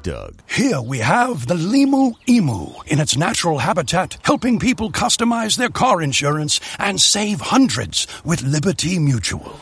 Doug. Here we have the Limu Emu in its natural habitat, helping people customize their car insurance and save hundreds with Liberty Mutual.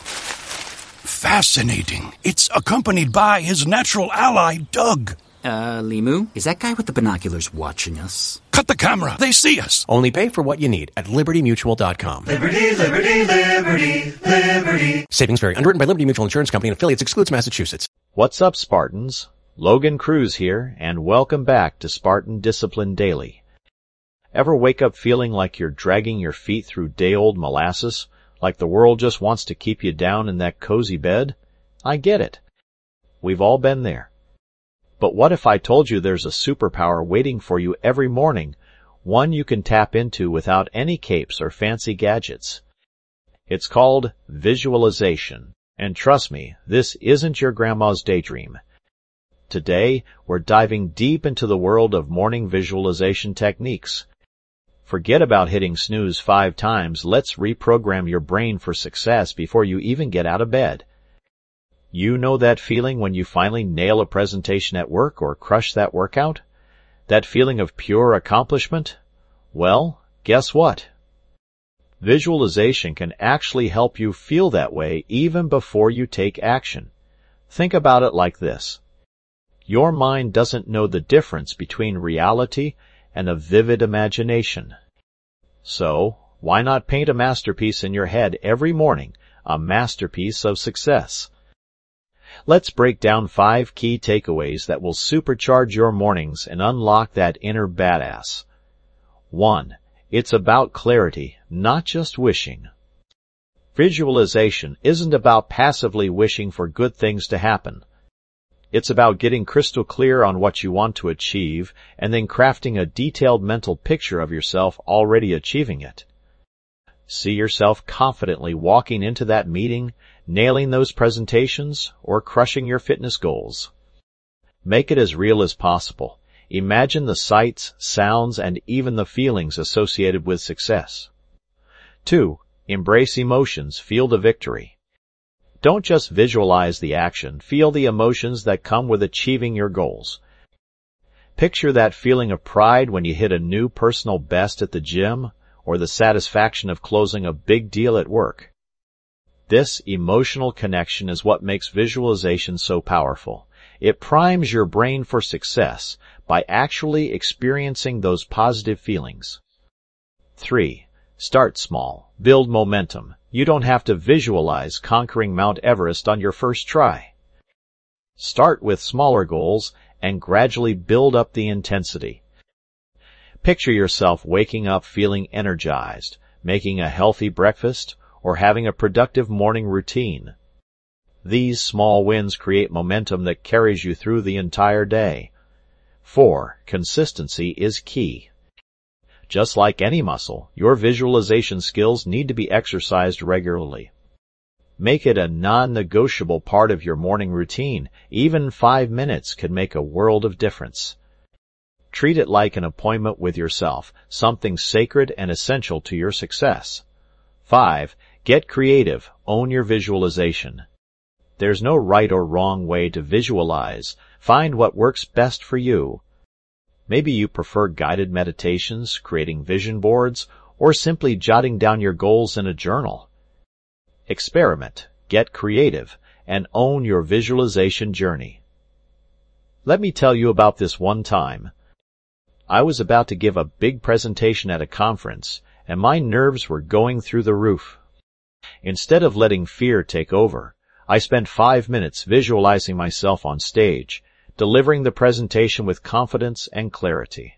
Fascinating. It's accompanied by his natural ally, Doug. Limu, is that guy with the binoculars watching us? Cut the camera. They see us. Only pay for what you need at LibertyMutual.com. Liberty, liberty, liberty, liberty. Savings vary. Underwritten by Liberty Mutual Insurance Company and affiliates. Excludes Massachusetts. What's up, Spartans? Logan Cruz here, and welcome back to Spartan Discipline Daily. Ever wake up feeling like you're dragging your feet through day-old molasses? Like the world just wants to keep you down in that cozy bed? I get it. We've all been there. But what if I told you there's a superpower waiting for you every morning, one you can tap into without any capes or fancy gadgets? It's called visualization, and trust me, this isn't your grandma's daydream. Today, we're diving deep into the world of morning visualization techniques. Forget about hitting snooze 5 times. Let's reprogram your brain for success before you even get out of bed. You know that feeling when you finally nail a presentation at work or crush that workout? That feeling of pure accomplishment? Well, guess what? Visualization can actually help you feel that way even before you take action. Think about it like this. Your mind doesn't know the difference between reality and a vivid imagination. So, why not paint a masterpiece in your head every morning, a masterpiece of success? Let's break down 5 key takeaways that will supercharge your mornings and unlock that inner badass. 1. It's about clarity, not just wishing. Visualization isn't about passively wishing for good things to happen. It's about getting crystal clear on what you want to achieve and then crafting a detailed mental picture of yourself already achieving it. See yourself confidently walking into that meeting, nailing those presentations, or crushing your fitness goals. Make it as real as possible. Imagine the sights, sounds, and even the feelings associated with success. 2. Embrace emotions. Feel the victory. Don't just visualize the action. Feel the emotions that come with achieving your goals. Picture that feeling of pride when you hit a new personal best at the gym, or the satisfaction of closing a big deal at work. This emotional connection is what makes visualization so powerful. It primes your brain for success by actually experiencing those positive feelings. 3. Start small. Build momentum. You don't have to visualize conquering Mount Everest on your first try. Start with smaller goals and gradually build up the intensity. Picture yourself waking up feeling energized, making a healthy breakfast, or having a productive morning routine. These small wins create momentum that carries you through the entire day. 4. Consistency is key. Just like any muscle, your visualization skills need to be exercised regularly. Make it a non-negotiable part of your morning routine. Even 5 minutes can make a world of difference. Treat it like an appointment with yourself, something sacred and essential to your success. 5. Get creative. Own your visualization. There's no right or wrong way to visualize. Find what works best for you. Maybe you prefer guided meditations, creating vision boards, or simply jotting down your goals in a journal. Experiment, get creative, and own your visualization journey. Let me tell you about this one time. I was about to give a big presentation at a conference, and my nerves were going through the roof. Instead of letting fear take over, I spent 5 minutes visualizing myself on stage, delivering the presentation with confidence and clarity.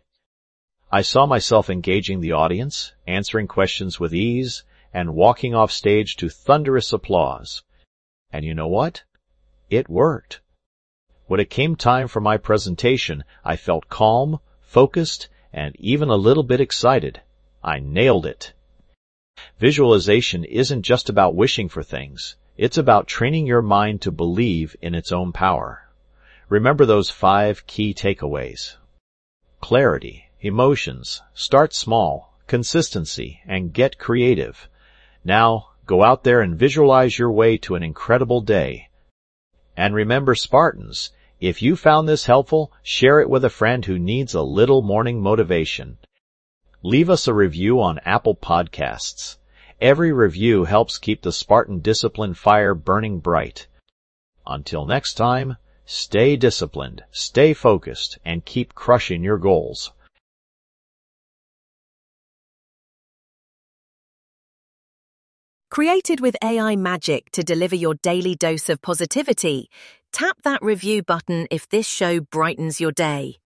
I saw myself engaging the audience, answering questions with ease, and walking off stage to thunderous applause. And you know what? It worked. When it came time for my presentation, I felt calm, focused, and even a little bit excited. I nailed it. Visualization isn't just about wishing for things. It's about training your mind to believe in its own power. Remember those 5 key takeaways. Clarity, emotions, start small, consistency, and get creative. Now, go out there and visualize your way to an incredible day. And remember, Spartans, If you found this helpful, share it with a friend who needs a little morning motivation. Leave us a review on Apple Podcasts. Every review helps keep the Spartan discipline fire burning bright. Until next time, stay disciplined, stay focused, and keep crushing your goals. Created with AI magic to deliver your daily dose of positivity, tap that review button if this show brightens your day.